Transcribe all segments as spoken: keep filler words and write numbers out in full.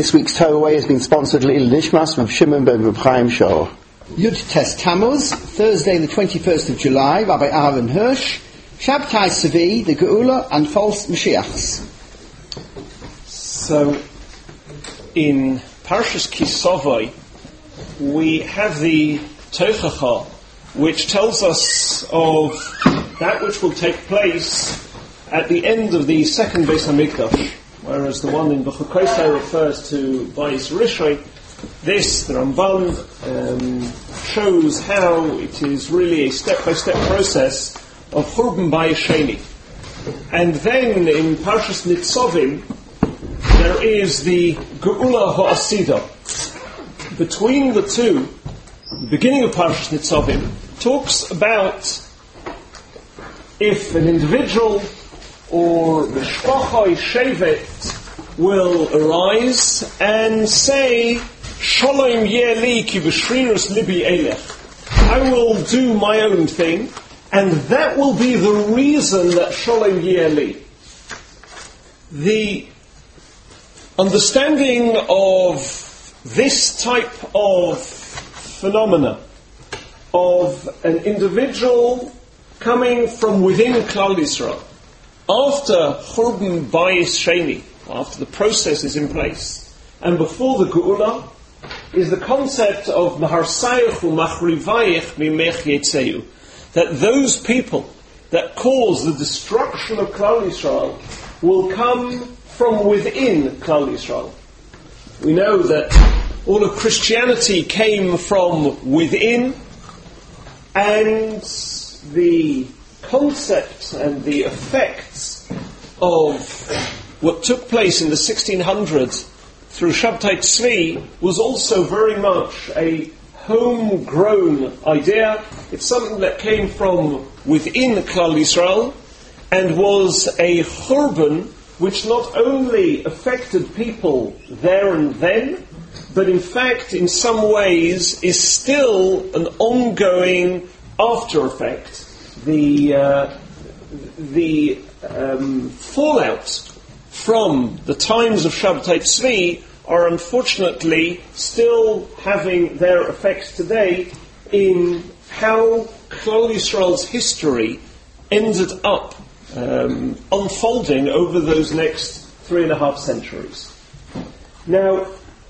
This week's Towaway has been sponsored L'il Nishmas from Shimon ben Reb Chaim Shor. Yud Tes Tammuz, Thursday the twenty-first of July, Rabbi Aaron Hirsch, Shabtai Savi, the Geula, and false Mashiachs. So, in Parshas Kisavai, we have the Tochacha, which tells us of that which will take place at the end of the second Beis HaMikdash, whereas the one in B'chukosai refers to Bayis Rishon. This, the Ramban, um, shows how it is really a step-by-step process of Churban Bayis Sheni. And then in Parshas Nitzavim, there is the Geula Ha'asida. Between the two, the beginning of Parshas Nitzavim talks about if an individual or Mishpachai Shevet will arise and say, Shalom Yeli ki b'shrirus libi elech. I will do my own thing, and that will be the reason that Shalom Yeli. The understanding of this type of phenomena, of an individual coming from within Klal Yisrael, after Churban Bayis Sheni, after the process is in place, and before the Geula, is the concept of Maharsayach u'Machrivayach mimech yetzeu, that those people that cause the destruction of Klal Yisrael will come from within Klal Yisrael. We know that all of Christianity came from within, and the concept and the effects of what took place in the sixteen hundreds through Shabtai Tzvi was also very much a homegrown idea. It's something that came from within Klal Yisrael and was a churban which not only affected people there and then, but in fact in some ways is still an ongoing after effect. The, uh, the um, fallout from the times of Shabtai Tzvi are unfortunately still having their effects today in how Klal Yisrael's history ended up um, unfolding over those next three and a half centuries. Now,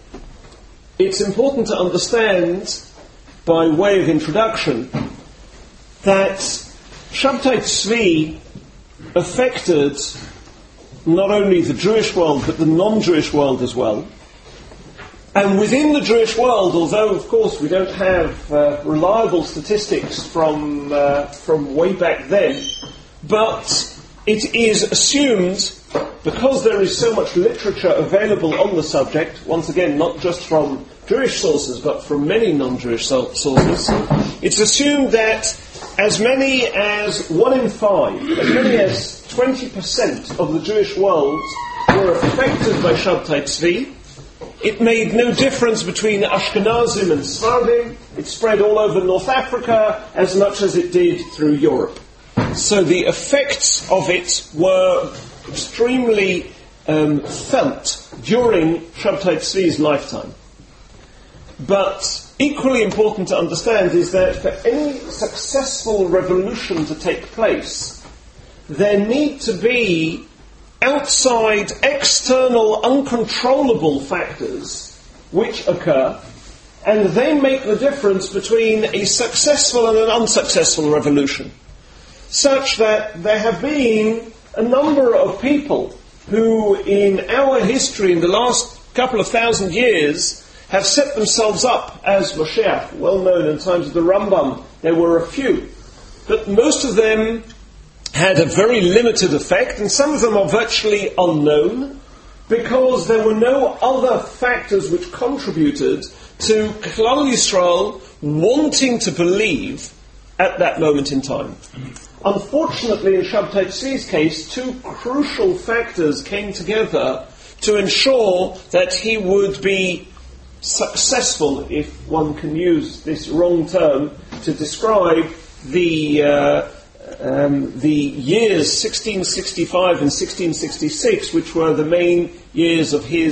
it's important to understand, by way of introduction, that Shabtai Tzvi affected not only the Jewish world, but the non-Jewish world as well. And within the Jewish world, although, of course, we don't have uh, reliable statistics from uh, from way back then, but it is assumed, because there is so much literature available on the subject, once again, not just from Jewish sources, but from many non-Jewish so- sources, it's assumed that as many as one in five, as many as twenty percent of the Jewish world were affected by Shabtai Tzvi. It made no difference between Ashkenazim and Sephardim. It spread all over North Africa as much as it did through Europe. So the effects of it were extremely um, felt during Shabtai Tzvi's lifetime. But equally important to understand is that for any successful revolution to take place, there need to be outside, external, uncontrollable factors which occur, and they make the difference between a successful and an unsuccessful revolution. Such that there have been a number of people who, in our history, in the last couple of thousand years, have set themselves up as Mashiach. Well known in times of the Rambam, there were a few. But most of them had a very limited effect, and some of them are virtually unknown, because there were no other factors which contributed to Klal Yisrael wanting to believe at that moment in time. Unfortunately, in Shabtai Tzvi's case, two crucial factors came together to ensure that he would be successful, if one can use this wrong term to describe the uh, um, the years sixteen sixty-five and sixteen sixty-six, which were the main years of his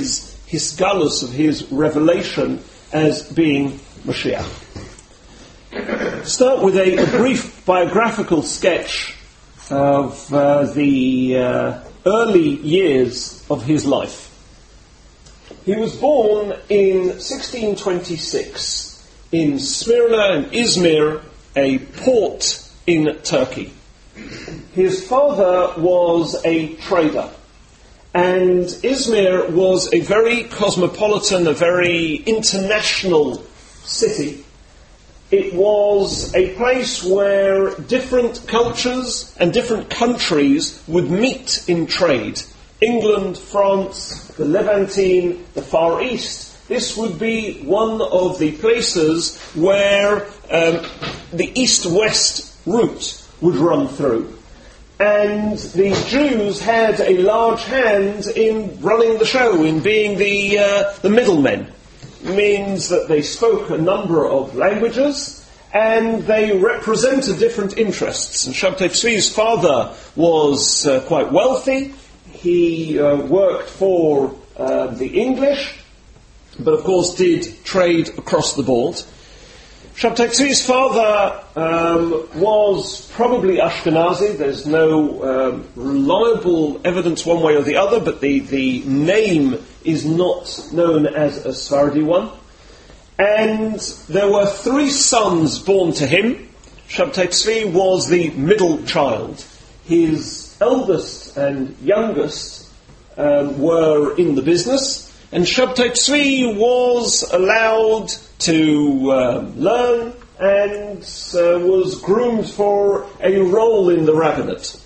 hisgalus, of his revelation as being Mashiach. Start with a, a brief biographical sketch of uh, the uh, early years of his life. He was born in sixteen twenty-six in Smyrna and Izmir, a port in Turkey. His father was a trader, and Izmir was a very cosmopolitan, a very international city. It was a place where different cultures and different countries would meet in trade. England, France, the Levantine, the Far East. This would be one of the places where um, the east-west route would run through. And the Jews had a large hand in running the show, in being the, uh, the middlemen. Means that they spoke a number of languages and they represented different interests. And Shabtai Tzvi's father was uh, quite wealthy. He uh, worked for uh, the English, but of course did trade across the board. Shabtai Tzvi's father um, was probably Ashkenazi. There's no um, reliable evidence one way or the other, but the, the name is not known as a Sephardi one. And there were three sons born to him. Shabtai Tzvi was the middle child. His eldest and youngest um, were in the business, and Shabtai Tzvi was allowed to um, learn and uh, was groomed for a role in the rabbinate.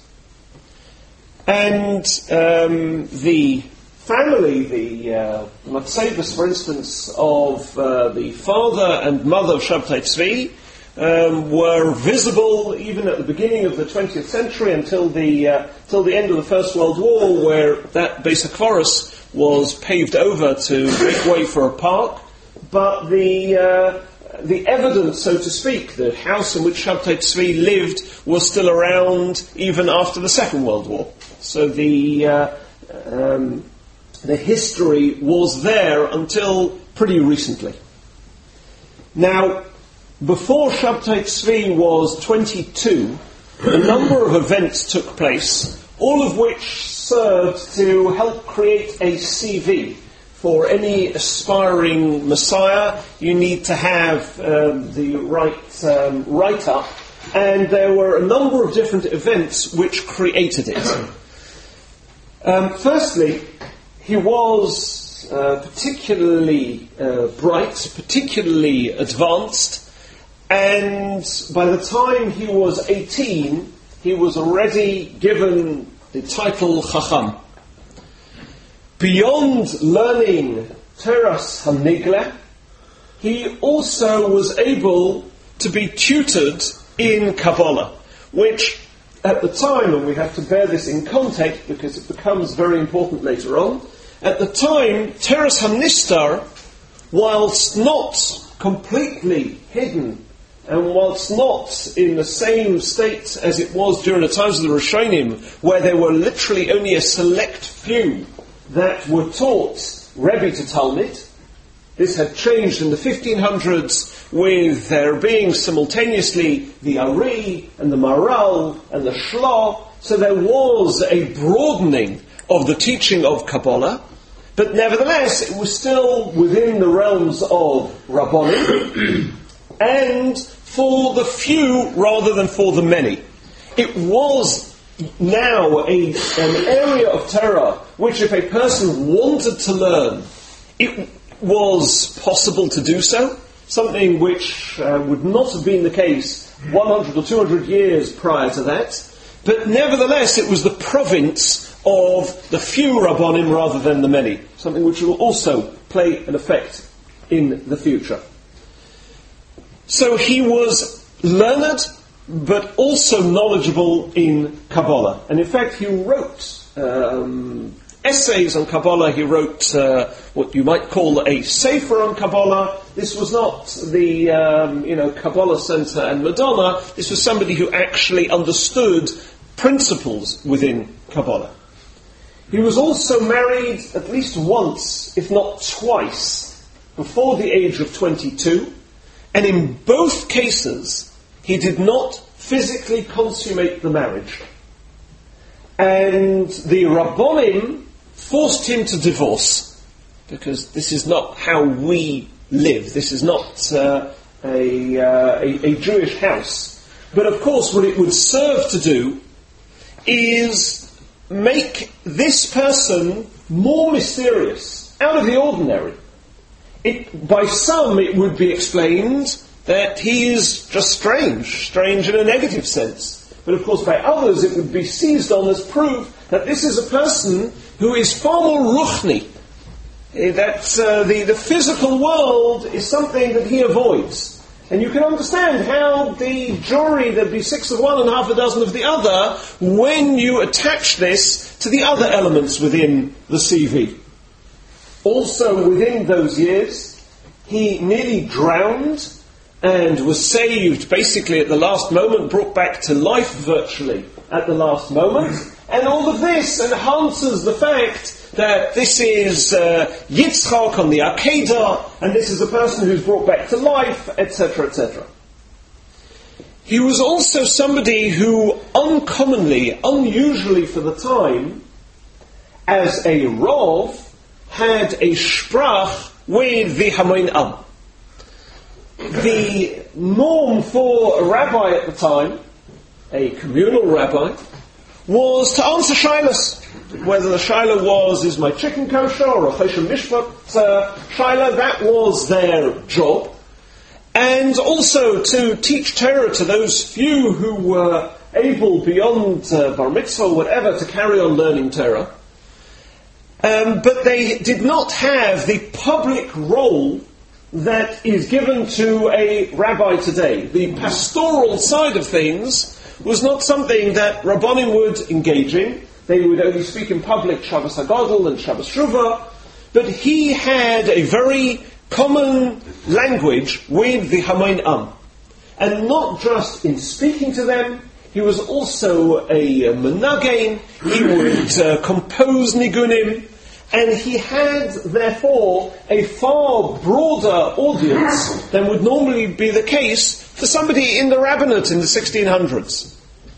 And um, the family, the uh, Matzevus, for instance, of uh, the father and mother of Shabtai Tzvi, um, were visible even at the beginning of the twentieth century until the uh, till the end of the First World War, where that Beis HaKvaros was paved over to make way for a park. But the uh, the evidence, so to speak, the house in which Shabtai Tzvi lived was still around even after the Second World War. So the uh, um, the history was there until pretty recently. Now, before Shabtai Tzvi was twenty-two, a number of events took place, all of which served to help create a C V. For any aspiring Messiah, you need to have um, the right um, write-up, and there were a number of different events which created it. Um, firstly, he was uh, particularly uh, bright, particularly advanced, and by the time he was eighteen, he was already given the title Chacham. Beyond learning Teras HaNigla, he also was able to be tutored in Kabbalah, which at the time, and we have to bear this in context because it becomes very important later on, at the time, Teras HaNistar, whilst not completely hidden, and whilst not in the same state as it was during the times of the Rishonim, where there were literally only a select few that were taught Rebbe to Talmud. This had changed in the fifteen hundreds with there being simultaneously the Ari and the Maral and the Shlah. So there was a broadening of the teaching of Kabbalah, but nevertheless it was still within the realms of Rabbanim and for the few rather than for the many. It was now a, an area of Torah which if a person wanted to learn, it was possible to do so, something which uh, would not have been the case one hundred or two hundred years prior to that, but nevertheless it was the province of the few Rabbanim rather than the many, something which will also play an effect in the future. So he was learned, but also knowledgeable in Kabbalah. And in fact, he wrote um, essays on Kabbalah. He wrote uh, what you might call a Sefer on Kabbalah. This was not the um, you know Kabbalah Center and Madonna. This was somebody who actually understood principles within Kabbalah. He was also married at least once, if not twice, before the age of twenty-two, and in both cases, he did not physically consummate the marriage. And the Rabbonim forced him to divorce, because this is not how we live. This is not uh, a, uh, a, a Jewish house. But of course, what it would serve to do is make this person more mysterious, out of the ordinary. It, by some, it would be explained that he is just strange, strange in a negative sense. But of course, by others, it would be seized on as proof that this is a person who is far more ruchni, that uh, the, the physical world is something that he avoids. And you can understand how the jury, there'd be six of one and half a dozen of the other, when you attach this to the other elements within the C V. Also, within those years, he nearly drowned and was saved basically at the last moment, brought back to life virtually at the last moment. And all of this enhances the fact that this is uh, Yitzchak on the Akedah, and this is a person who's brought back to life, et cetera, et cetera. He was also somebody who uncommonly, unusually for the time, as a Rav, had a sprach with the Hamoin Am. The norm for a rabbi at the time, a communal rabbi, was to answer shilas. Whether the shaila was, is my chicken kosher, or a choshen mishpat uh, shaila, that was their job. And also to teach Torah to those few who were able, beyond uh, bar mitzvah or whatever, to carry on learning Torah. Um, but they did not have the public role that is given to a rabbi today. The pastoral side of things was not something that Rabbonim would engage in. They would only speak in public Shabbos HaGadol and Shabbos Shuvah. But he had a very common language with the Hamoin Am. And not just in speaking to them, he was also a, a menagein. He would uh, compose nigunim. And he had, therefore, a far broader audience than would normally be the case for somebody in the rabbinate in the sixteen hundreds.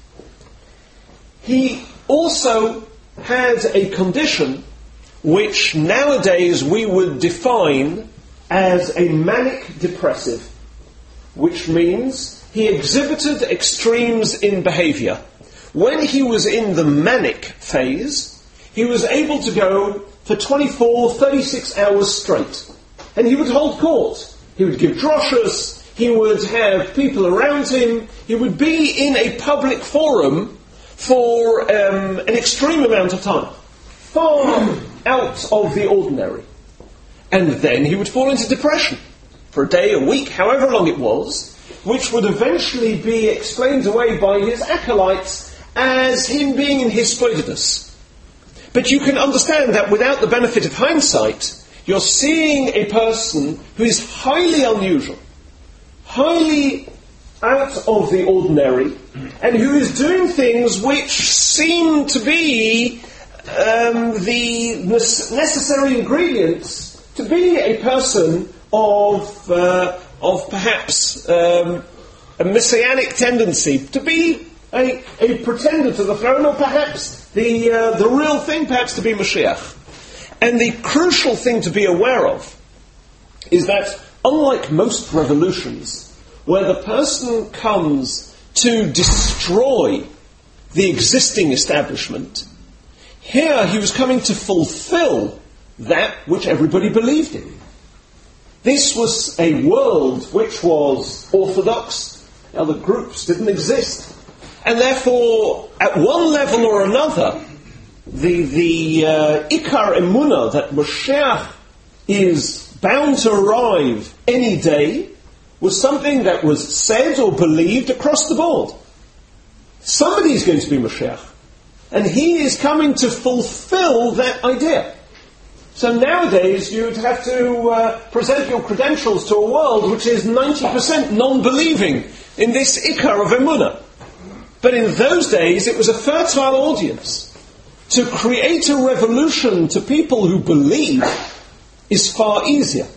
He also had a condition which nowadays we would define as a manic depressive, which means he exhibited extremes in behavior. When he was in the manic phase, he was able to go for twenty-four, thirty-six hours straight. And he would hold court. He would give droshas. He would have people around him. He would be in a public forum for um, an extreme amount of time. Far out of the ordinary. And then he would fall into depression. For a day, a week, however long it was, which would eventually be explained away by his acolytes as him being in his spoidedness. But you can understand that without the benefit of hindsight, you're seeing a person who is highly unusual, highly out of the ordinary, and who is doing things which seem to be um, the necessary ingredients to be a person of, uh, of perhaps um, a messianic tendency, to be a, a pretender to the throne, or perhaps the uh, the real thing, perhaps to be Mashiach. And the crucial thing to be aware of is that, unlike most revolutions, where the person comes to destroy the existing establishment, here he was coming to fulfill that which everybody believed in. This was a world which was orthodox. Other groups didn't exist. And therefore, at one level or another, the, the uh, Ikar Emunah, that Mashiach is bound to arrive any day, was something that was said or believed across the board. Somebody is going to be Mashiach. And he is coming to fulfill that idea. So nowadays, you'd have to uh, present your credentials to a world which is ninety percent non-believing in this Ikar of Emunah. But in those days, it was a fertile audience. To create a revolution to people who believe is far easier.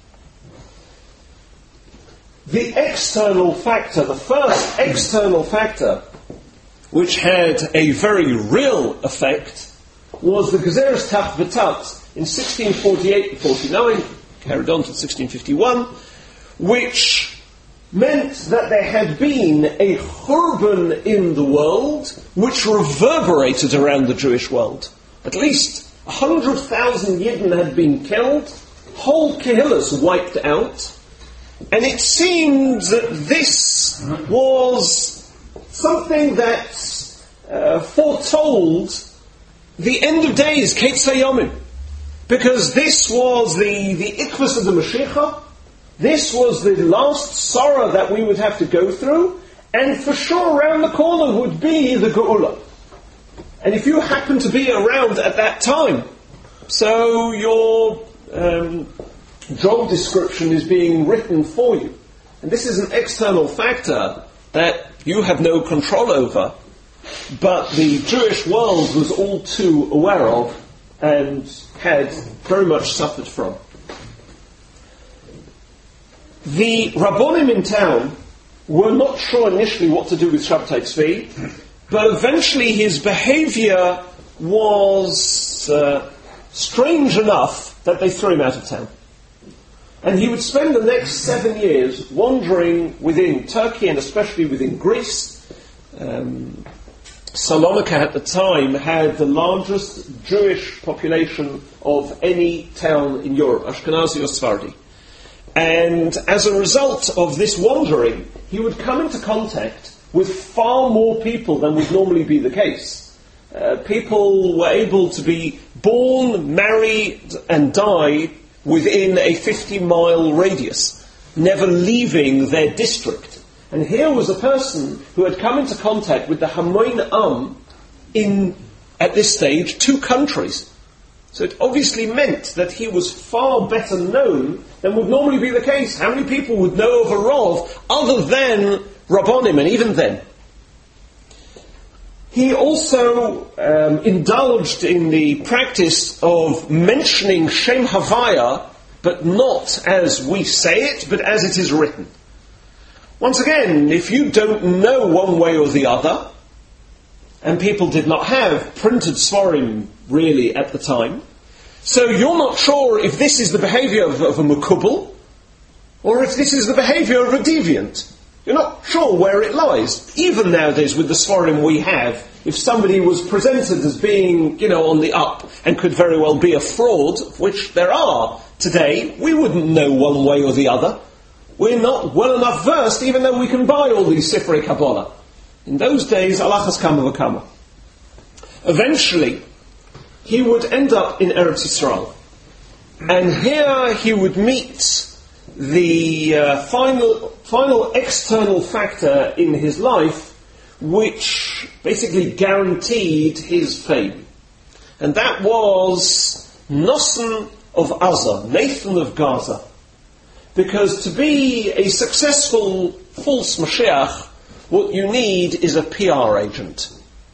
The external factor, the first external factor, which had a very real effect, was the Gezeres Tach V'Tat in sixteen forty-eight forty-nine, carried on to sixteen fifty-one, which meant that there had been a churban in the world which reverberated around the Jewish world. At least one hundred thousand Yidden had been killed, whole kehillas wiped out, and it seemed that this was something that uh, foretold the end of days, Ketzah Yomim, because this was the, the ikvus of the Mashiach. This was the last sorrow that we would have to go through, and for sure around the corner would be the Geula. And if you happen to be around at that time, so your um, job description is being written for you. And this is an external factor that you have no control over, but the Jewish world was all too aware of and had very much suffered from. The Rabbonim in town were not sure initially what to do with Shabtai Tzvi, but eventually his behavior was uh, strange enough that they threw him out of town. And he would spend the next seven years wandering within Turkey and especially within Greece. Um, Salonika at the time had the largest Jewish population of any town in Europe, Ashkenazi or Sephardi. And as a result of this wandering, he would come into contact with far more people than would normally be the case. Uh, people were able to be born, married, and die within a fifty-mile radius, never leaving their district. And here was a person who had come into contact with the Hamoin Am in, at this stage, two countries. So it obviously meant that he was far better known than would normally be the case. How many people would know of a Rav other than Rabbonim, and even then? He also um, indulged in the practice of mentioning Shem Havaya, but not as we say it, but as it is written. Once again, if you don't know one way or the other, and people did not have printed Svarim really at the time, so you're not sure if this is the behavior of, of a Mekubal, or if this is the behavior of a deviant. You're not sure where it lies. Even nowadays with the Svarim we have, if somebody was presented as being, you know, on the up and could very well be a fraud, which there are today, we wouldn't know one way or the other. We're not well enough versed, even though we can buy all these Sifrei Kabbalah. In those days, alachas kama v'kama. Eventually, he would end up in Eretz Yisrael. And here he would meet the uh, final, final external factor in his life, which basically guaranteed his fame. And that was Nosson of Gaza, Nathan of Gaza. Because to be a successful false Mashiach, what you need is a P R agent.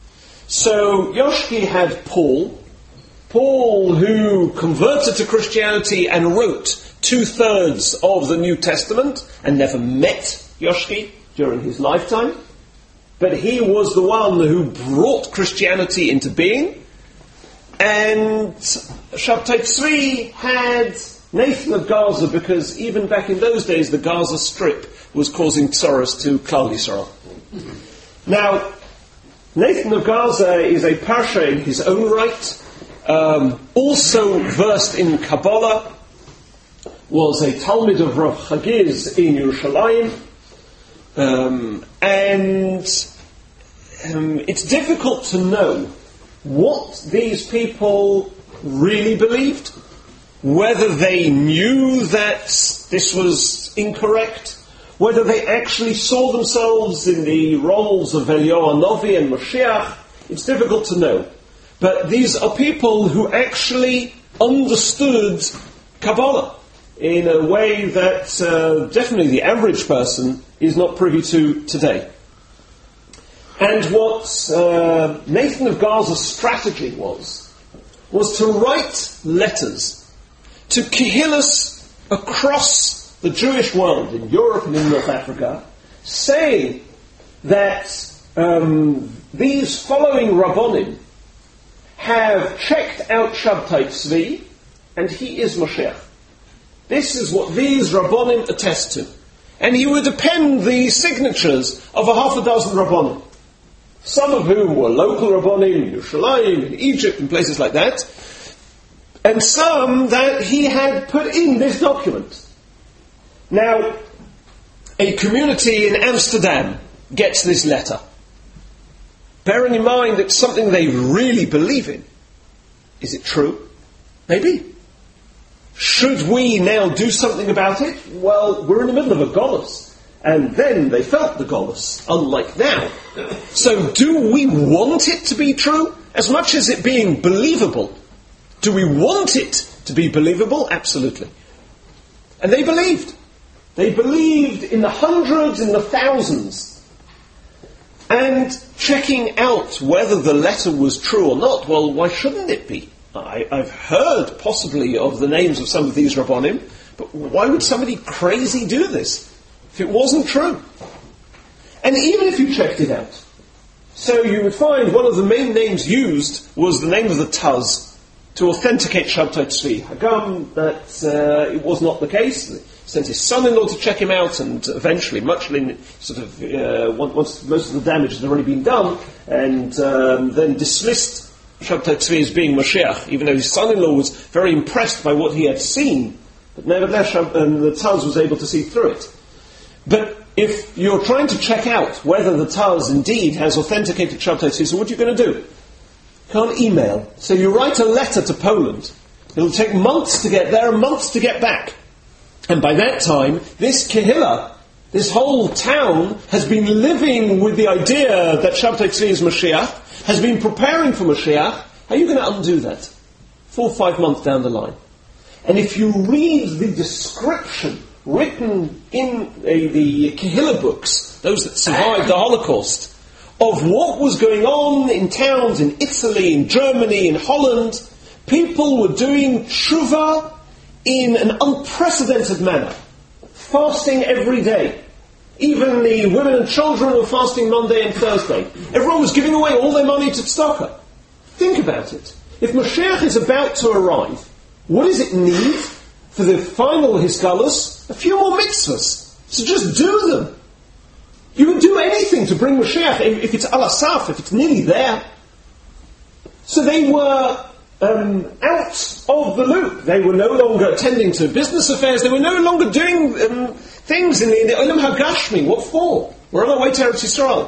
So Yoshki had Paul, Paul who converted to Christianity and wrote two-thirds of the New Testament and never met Yoshki during his lifetime. But he was the one who brought Christianity into being. And Shabtai Tzvi had Nathan of Gaza, because even back in those days the Gaza Strip was causing tzoros to Klal Yisrael. Now, Nathan of Gaza is a parsha in his own right, um, also versed in Kabbalah, was a Talmid of Rav Chagiz in Yerushalayim, um, and um, it's difficult to know what these people really believed, whether they knew that this was incorrect, whether they actually saw themselves in the roles of Eliyahu Hanavi and Mashiach. It's difficult to know. But these are people who actually understood Kabbalah in a way that uh, definitely the average person is not privy to today. And what uh, Nathan of Gaza's strategy was, was to write letters to Kehillas across the Jewish world, in Europe and in North Africa, saying that um, these following Rabbonim have checked out Shabtai Tzvi, and he is Moshiach. This is what these Rabbonim attest to. And he would append the signatures of a half a dozen Rabbonim, some of whom were local Rabbonim in Yerushalayim, in Egypt, and places like that, and some that he had put in this document. Now, a community in Amsterdam gets this letter. Bearing in mind it's something they really believe in. Is it true? Maybe. Should we now do something about it? Well, we're in the middle of a golus. And then they felt the golus, unlike now. So do we want it to be true? As much as it being believable, do we want it to be believable? Absolutely. And they believed. They believed in the hundreds, in the thousands. And checking out whether the letter was true or not, well, why shouldn't it be? I, I've heard possibly of the names of some of these Rabbonim, but why would somebody crazy do this if it wasn't true? And even if you checked it out, so you would find one of the main names used was the name of the Taz to authenticate Shabtai Tzvi. Hagam, that uh, it was not the case. He sent his son-in-law to check him out, and eventually, much in sort of uh, once most of the damage had already been done, and um, then dismissed Shabtai Tzvi as being Mashiach, even though his son-in-law was very impressed by what he had seen. But nevertheless, Shab- um, the Taz was able to see through it. But if you're trying to check out whether the Taz indeed has authenticated Shabtai Tzvi, so what are you going to do? You can't email. So you write a letter to Poland. It'll take months to get there and months to get back. And by that time, this Kehillah, this whole town, has been living with the idea that Shabtai Tzvi is Mashiach, has been preparing for Mashiach. How are you going to undo that? Four or five months down the line. And if you read the description written in uh, the Kehillah books, those that survived the Holocaust, of what was going on in towns in Italy, in Germany, in Holland, people were doing tshuva in an unprecedented manner, fasting every day. Even the women and children were fasting Monday and Thursday. Everyone was giving away all their money to tzedakah. Think about it. If Mashiach is about to arrive, what does it need for the final Hisgalus? A few more mitzvahs. So just do them. You would do anything to bring Mashiach, if it's al asaf, if it's nearly there. So they were um, out of the loop. They were no longer attending to business affairs. They were no longer doing um, things in the, in the Olam HaGashmi. What for? We're on our way to Eretz Yisrael.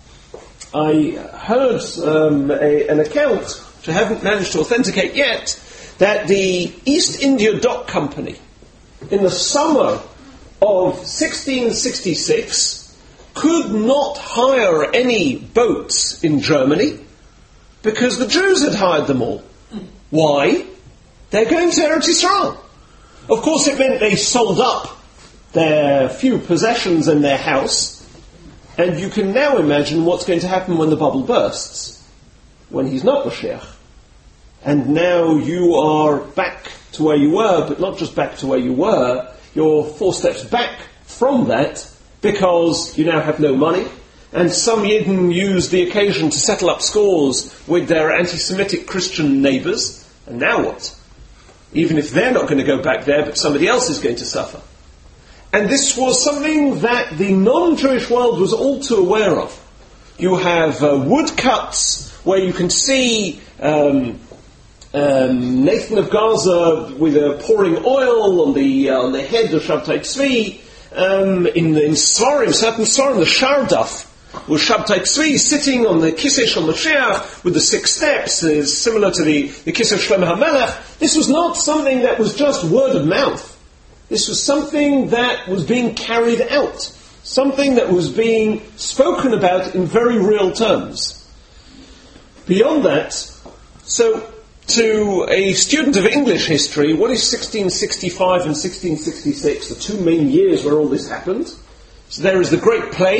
I heard um, a, an account, which I haven't managed to authenticate yet, that the East India Dock Company, in the summer of sixteen sixty-six, could not hire any boats in Germany because the Jews had hired them all. Why? They're going to Eretz Yisrael. Of course, it meant they sold up their few possessions and their house, and you can now imagine what's going to happen when the bubble bursts, when he's not Mashiach. And now you are back to where you were, but not just back to where you were, you're four steps back from that, because you now have no money, and some Yidden use the occasion to settle up scores with their anti-Semitic Christian neighbours, and now what? Even if they're not going to go back there, but somebody else is going to suffer. And this was something that the non-Jewish world was all too aware of. You have uh, woodcuts where you can see um, um, Nathan of Gaza with uh, pouring oil on the uh, on the head of Shabtai Tzvi. Um, in in Svarim, certain Svarim, the Shardaf was Shabtai Tzvi sitting on the Kisei Shel Mashiach with the six steps, is similar to the, the Kisei Shlomo HaMelech. This was not something that was just word of mouth. This was something that was being carried out, something that was being spoken about in very real terms. Beyond that, so to a student of English history, what is sixteen sixty-five and sixteen sixty-six, the two main years where all this happened? So there is the Great Plague,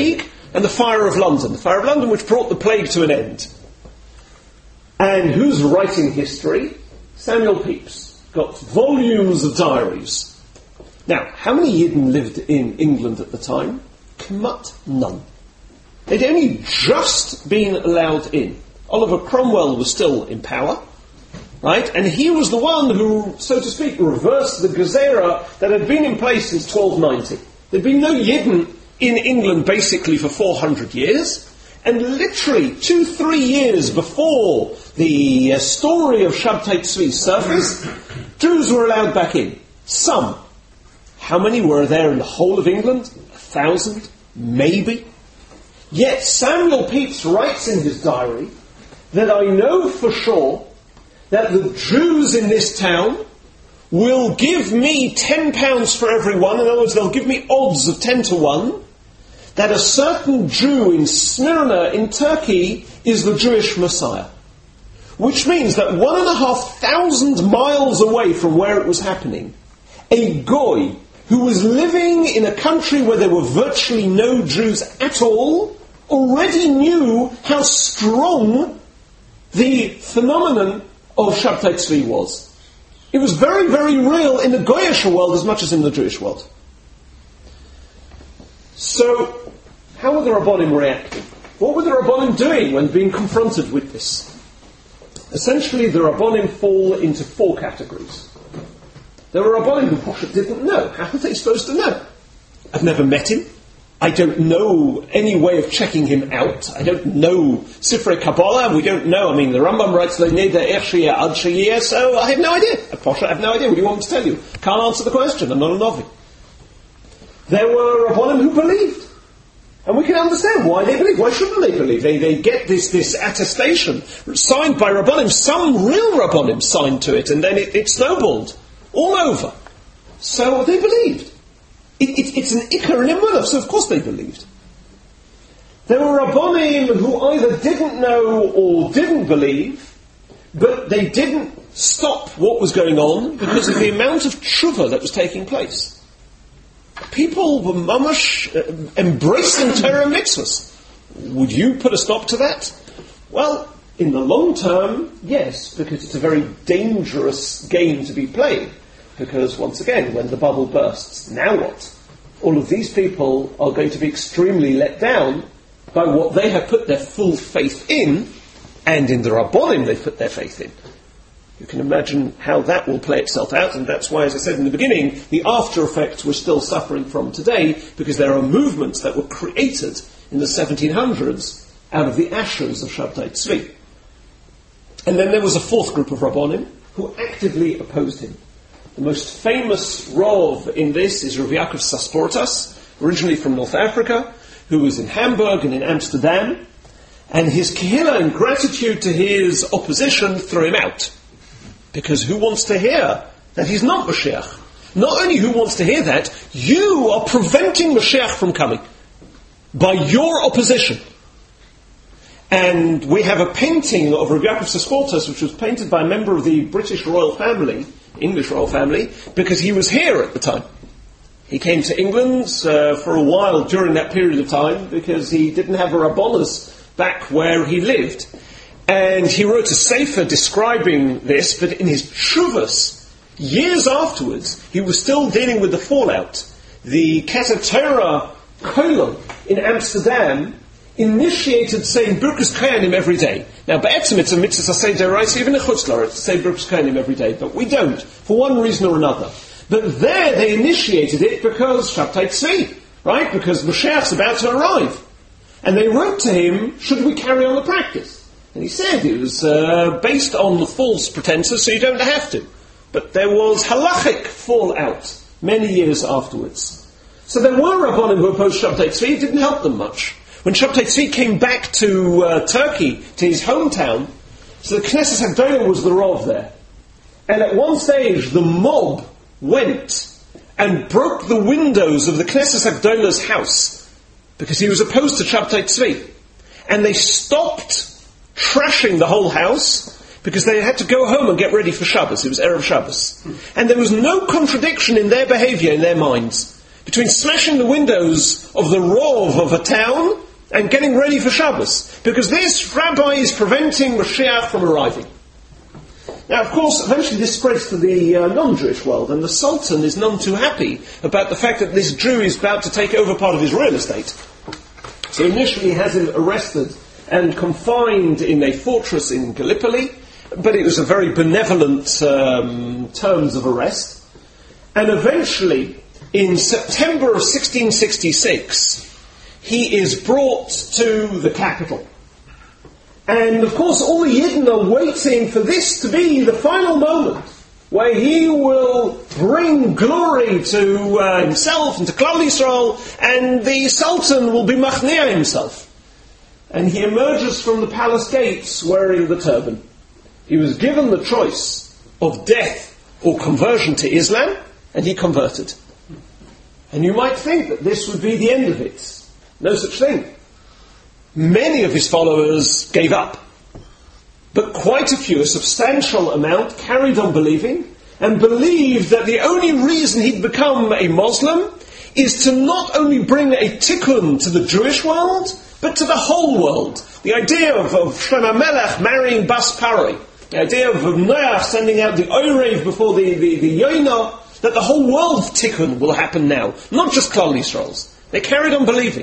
and the Fire of London. The Fire of London which brought the plague to an end. And who's writing history? Samuel Pepys. Got volumes of diaries. Now, how many Yidden lived in England at the time? Kmat none. They'd only just been allowed in. Oliver Cromwell was still in power, right? And he was the one who, so to speak, reversed the Gezerah that had been in place since twelve ninety. There'd been no Yidden in England basically for four hundred years. And literally two, three years before the uh, story of Shabtai Tzvi surfaced, Jews were allowed back in. Some. How many were there in the whole of England? A thousand? Maybe. Yet Samuel Pepys writes in his diary that I know for sure that the Jews in this town will give me ten pounds for every one. In other words, they'll give me odds of ten to one. That a certain Jew in Smyrna in Turkey is the Jewish Messiah. Which means that one and a half thousand miles away from where it was happening, a Goy who was living in a country where there were virtually no Jews at all, already knew how strong the phenomenon of Shabtai Tzvi was. It was very, very real in the Goyish world as much as in the Jewish world. So, how were the Rabbonim reacting? What were the Rabbonim doing when being confronted with this? Essentially, the Rabbonim fall into four categories. There were Rabbonim who Poshet didn't know. How were they supposed to know? I've never met him. I don't know any way of checking him out. I don't know Sifrei Kabbalah. We don't know. I mean, the Rambam writes, so I have no idea. Poshet, I have no idea. What do you want me to tell you? Can't answer the question. I'm not a Novi. There were Rabbonim who believed. And we can understand why they believe. Why shouldn't they believe? They, they get this, this attestation signed by Rabbonim. Some real Rabbonim signed to it, and then it, it snowballed all over. So they believed. It, it, it's an ikar and emunah, so of course they believed. There were Rabbonim who either didn't know or didn't believe, but they didn't stop what was going on because of the amount of tshuva that was taking place. People were mamash uh, embracing Torah mitzvahs. Would you put a stop to that? Well, in the long term, yes, because it's a very dangerous game to be playing. Because, once again, when the bubble bursts, now what? All of these people are going to be extremely let down by what they have put their full faith in, and in the Rabbonim they've put their faith in. You can imagine how that will play itself out, and that's why, as I said in the beginning, the after effects we're still suffering from today, because there are movements that were created in the seventeen hundreds out of the ashes of Shabtai Tzvi. And then there was a fourth group of Rabbonim who actively opposed him. The most famous Rav in this is Rav Yaakov Sasportas, originally from North Africa, who was in Hamburg and in Amsterdam, and his kehillah, in gratitude to his opposition, threw him out. Because who wants to hear that he's not Mashiach? Not only who wants to hear that, you are preventing Mashiach from coming by your opposition. And we have a painting of Rabbi Yaakov Sasportas, which was painted by a member of the British royal family, English royal family, because he was here at the time. He came to England uh, for a while during that period of time because he didn't have a Rabbonos back where he lived. And he wrote a sefer describing this, but in his Tshuvas, years afterwards, he was still dealing with the fallout. The Keter Torah Kolon in Amsterdam initiated saying Birkus Kohanim every day. Now, Ba'etzim, it's a mitzvah say deraisa, even in Chutz La'aretz, to say Birkus Kohanim every day, but we don't, for one reason or another. But there they initiated it because Shabtai Tzvi, right? Because Mashiach's about to arrive. And they wrote to him, should we carry on the practice? And he said it was uh, based on the false pretenses, so you don't have to. But there was halachic fallout many years afterwards. So there were Rabbonim who opposed Shabtai Tzvi. It didn't help them much. When Shabtai Tzvi came back to uh, Turkey, to his hometown, so the Knesset Hagdolah was the Rav there. And at one stage, the mob went and broke the windows of the Knesset Hagdolah's house because he was opposed to Shabtai Tzvi. And they stopped trashing the whole house because they had to go home and get ready for Shabbos. It was Erev Shabbos. And there was no contradiction in their behavior, in their minds, between smashing the windows of the Rav of a town and getting ready for Shabbos, because this rabbi is preventing Mashiach from arriving. Now, of course, eventually this spreads to the uh, non-Jewish world, and the Sultan is none too happy about the fact that this Jew is about to take over part of his real estate. So initially he has him arrested and confined in a fortress in Gallipoli, but it was a very benevolent um, terms of arrest. And eventually, in September of sixteen sixty-six, he is brought to the capital. And of course, all the Yidden are waiting for this to be the final moment where he will bring glory to uh, himself and to Klal Yisrael, and the Sultan will be Machnea himself. And he emerges from the palace gates wearing the turban. He was given the choice of death or conversion to Islam, and he converted. And you might think that this would be the end of it. No such thing. Many of his followers gave up. But quite a few, a substantial amount, carried on believing, and believed that the only reason he'd become a Muslim is to not only bring a tikkun to the Jewish world, but to the whole world. The idea of, of Shlomo Melech marrying Bas Paroi, the idea of Noach sending out the Oirev before the, the, the Yoina, that the whole world's tikkun will happen now, not just Klal Yisrael's. They carried on believing.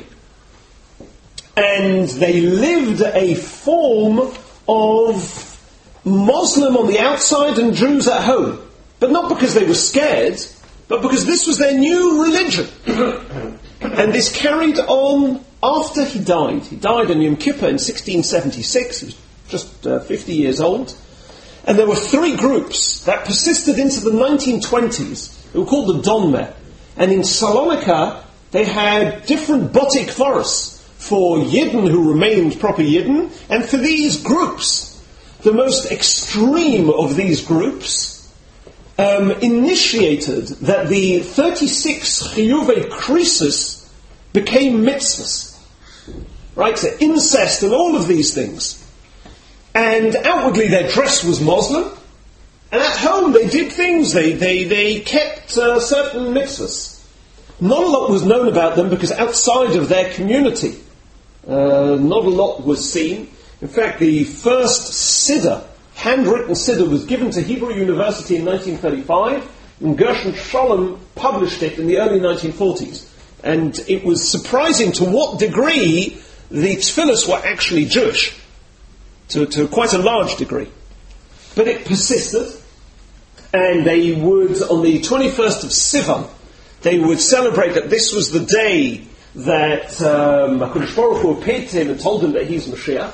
And they lived a form of Muslim on the outside and Jews at home. But not because they were scared, but because this was their new religion. And this carried on after he died. He died on Yom Kippur in sixteen seventy-six. He was just uh, fifty years old. And there were three groups that persisted into the nineteen twenties. They were called the Donmer. And in Salonika, they had different Botik forests for Yidden who remained proper Yidden, and for these groups. The most extreme of these groups um, initiated that the thirty-six Chiyuvei Krisus became mitzvahs. Right, so incest and all of these things. And outwardly their dress was Muslim, and at home they did things, they, they, they kept uh, certain mitzvahs. Not a lot was known about them because outside of their community, Uh, not a lot was seen. In fact, the first Siddur, handwritten Siddur, was given to Hebrew University in nineteen thirty-five, and Gershon Sholem published it in the early nineteen forties. And it was surprising to what degree the tefillos were actually Jewish, to, to quite a large degree. But it persisted, and they would, on the twenty-first of Sivan, they would celebrate that this was the day that um, HaKadosh Baruch Hu appeared to him and told him that he's Mashiach.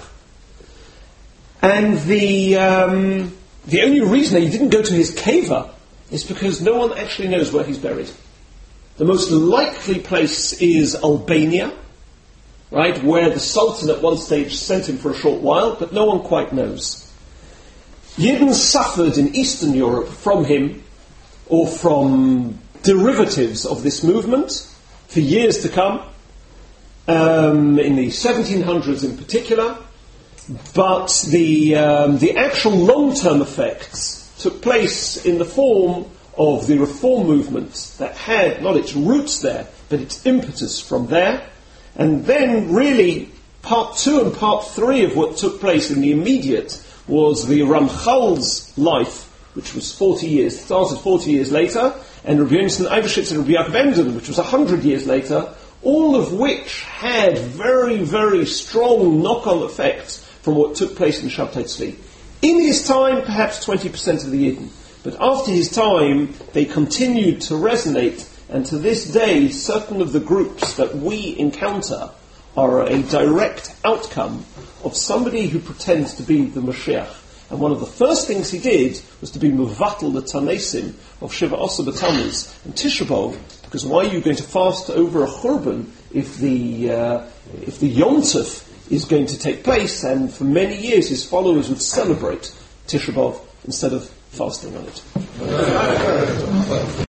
And the um, the only reason that he didn't go to his keva is because no one actually knows where he's buried. The most likely place is Albania, right, where the Sultan at one stage sent him for a short while, but no one quite knows. Yidden suffered in Eastern Europe from him, or from derivatives of this movement, for years to come. Um, in the seventeen hundreds in particular, but the um, the actual long-term effects took place in the form of the reform movement that had not its roots there, but its impetus from there, and then really part two and part three of what took place in the immediate was the Ramchal's life, which was forty years, started forty years later, and Rabbi Yonasan Eibeshitz and Rabbi Yaakov Emden, which was one hundred years later, all of which had very, very strong knock-on effects from what took place in Shabtai Tzvi. In his time, perhaps twenty percent of the Yidden. But after his time, they continued to resonate, and to this day, certain of the groups that we encounter are a direct outcome of somebody who pretends to be the Mashiach. And one of the first things he did was to be Mevatel the Tanesim of Shiva Osa B'Tammuz and Tisha B'Av, because why are you going to fast over a Churban if the uh, if the Yom Tov is going to take place? And for many years his followers would celebrate Tisha B'Av instead of fasting on it.